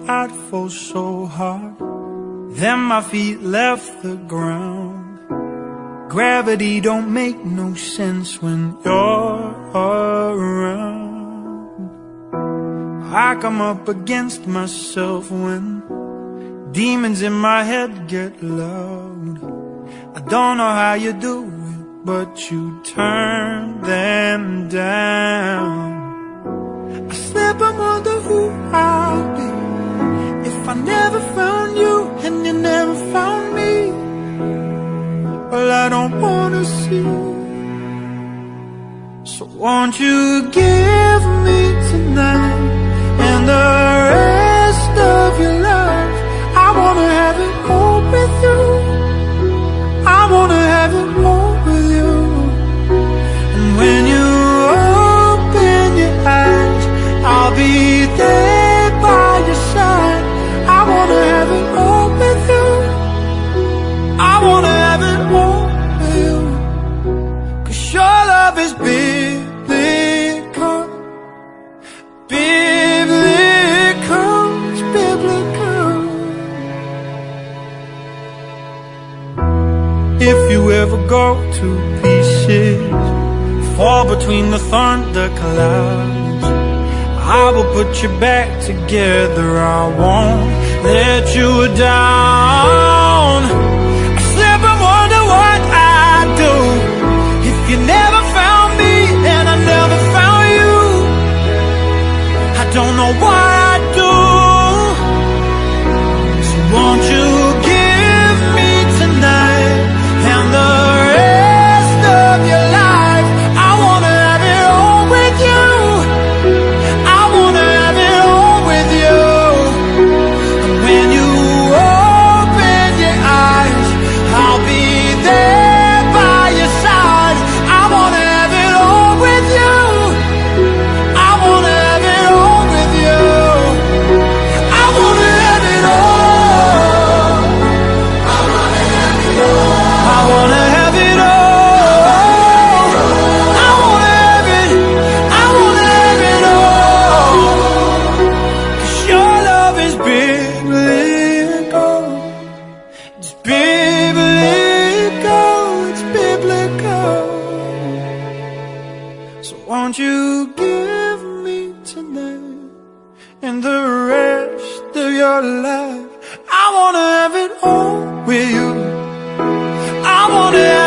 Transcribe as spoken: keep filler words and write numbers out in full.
I'd fall so hard. Then my feet left the ground. Gravity don't make no sense when you're around. I come up against myself when demons in my head get loud. I don't know how you do it, but you turn them down. I slip and wonder who I'll be if I never found you and you never found me. Well, I don't wanna see. So won't you give me tonight and the rest of your life? I wanna have it all with you. I wanna have it all with you. And when you open your eyes, I'll be there by your side. I wanna have it all with you. I wanna have it all with you. 'Cause your love is biblical. Biblical, it's biblical. If you ever go to pieces, fall between the thunder clouds, I will put you back together. I won't let you down. I slip and wonder what I'd do if you never found me and I never found you. I don't know what I'd do. So won't you give me tonight and the rest of your life? I wanna have it all with you. I wanna have it all with you. And when you open your eyes, I'll be there by your side. I wanna have it all with you. I wanna have it all with you. I wanna have it all. I wanna have it all. I wanna have it all. I wanna have it. I wanna have it all. 'Cause your love is biblical. It's biblical. It's biblical. So won't you give me tonight and the rest of your life? I wanna have it all with you. I wanna